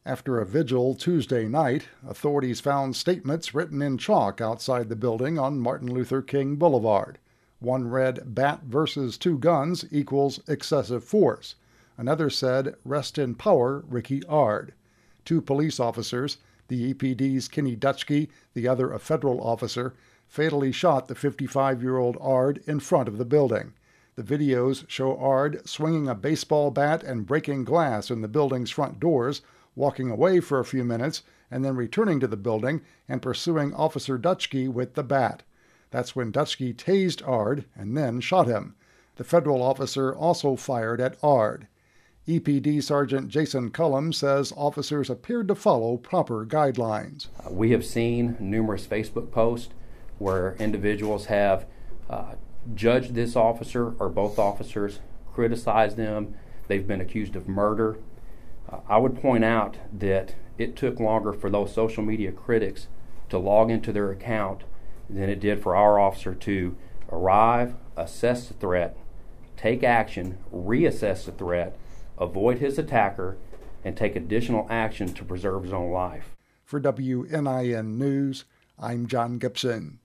After a vigil Tuesday night, authorities found statements written in chalk outside the building on Martin Luther King Boulevard. One read, "Bat versus two guns equals excessive force." Another said, "Rest in power, Ricky Ard." Two police officers, the EPD's Kenny Dutschke, the other a federal officer, fatally shot the 55-year-old Ard in front of the building. The videos show Ard swinging a baseball bat and breaking glass in the building's front doors, walking away for a few minutes, and then returning to the building and pursuing Officer Dutschke with the bat. That's when Dutschke tased Ard and then shot him. The federal officer also fired at Ard. EPD Sergeant Jason Cullum says officers appeared to follow proper guidelines. We have seen numerous Facebook posts where individuals have judged this officer or both officers, criticized them. They've been accused of murder. I would point out that it took longer for those social media critics to log into their account than it did for our officer to arrive, assess the threat, take action, reassess the threat, avoid his attacker, and take additional action to preserve his own life. For WNIN News, I'm John Gibson.